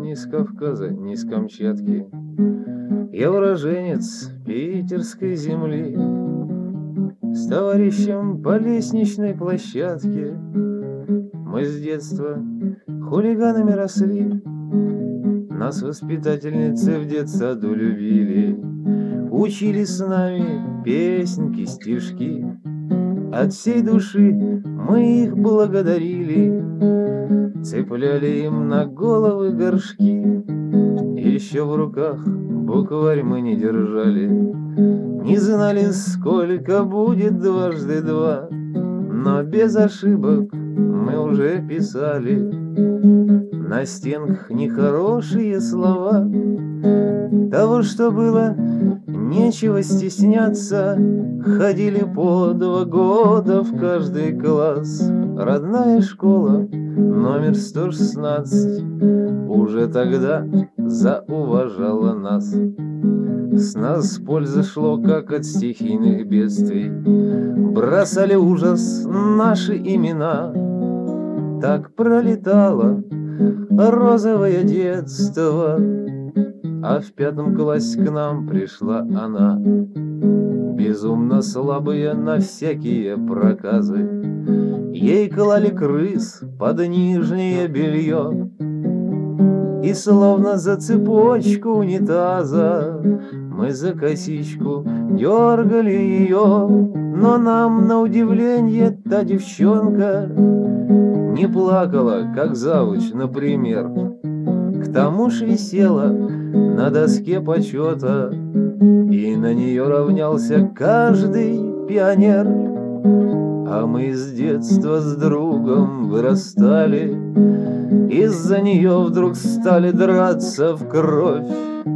ни с Кавказа, ни с Камчатки. Я уроженец питерской земли, с товарищем по лестничной площадке. Мы с детства хулиганами росли, нас воспитательницы в детсаду любили. Учили с нами песенки, стишки, от всей души мы их благодарили. Цепляли им на головы горшки, еще в руках букварь мы не держали. Не знали, сколько будет дважды два, но без ошибок мы уже писали на стенках нехорошие слова. Того, что было, нечего стесняться. Ходили по 2 года в каждый класс. Родная школа, номер 116, уже тогда зауважала нас. С нас польза шло, как от стихийных бедствий. Бросали ужас наши имена. Так пролетало розовое детство, а в 5 классе к нам пришла она, безумно слабая на всякие проказы. Ей клали крыс под нижнее белье, и словно за цепочку унитаза мы за косичку дергали ее. Но нам, на удивление, та девчонка не плакала, как завуч, например. К тому ж висела на доске почета, и на нее равнялся каждый пионер. А мы с детства с другом вырастали, из-за нее вдруг стали драться в кровь,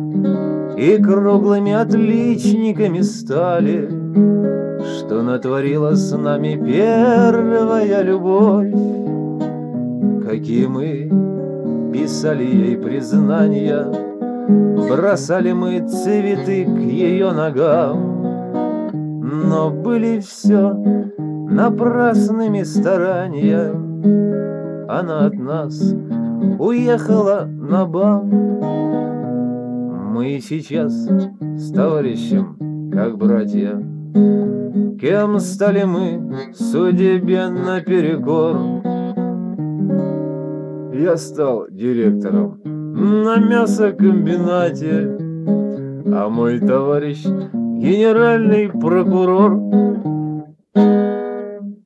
и круглыми отличниками стали, что натворила с нами первая любовь. Какие мы писали ей признания, бросали мы цветы к ее ногам, но были все напрасными старания. Она от нас уехала на БАМ. Мы сейчас с товарищем, как братья. Кем стали мы судьбе наперекор? Я стал директором на мясокомбинате, а мой товарищ генеральный прокурор.